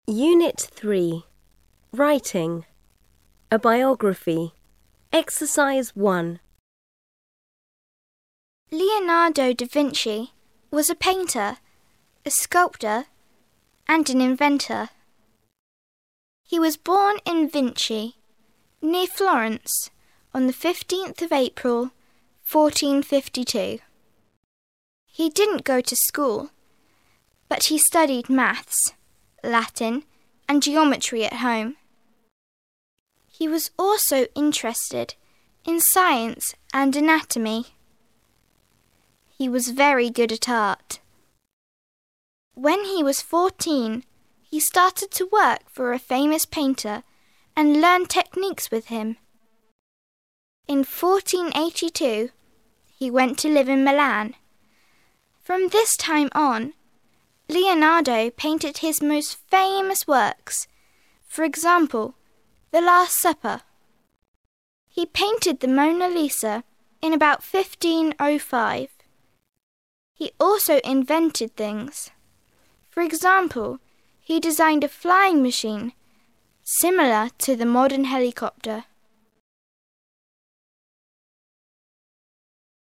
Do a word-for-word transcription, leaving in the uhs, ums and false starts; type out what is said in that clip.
Unit three. Writing. A biography. Exercise one. Leonardo da Vinci was a painter, a sculptor, and an inventor. He was born in Vinci, near Florence, on the fifteenth of April, fourteen fifty-two. He didn't go to school, but he studied maths, Latin, and geometry at home. He was also interested in science and anatomy. He was very good at art. When he was fourteen, he started to work for a famous painter and learned techniques with him. In fourteen eighty-two, he went to live in Milan. From this time on, Leonardo painted his most famous works, for example, The Last Supper. He painted the Mona Lisa in about fifteen oh five. He also invented things. For example, he designed a flying machine similar to the modern helicopter.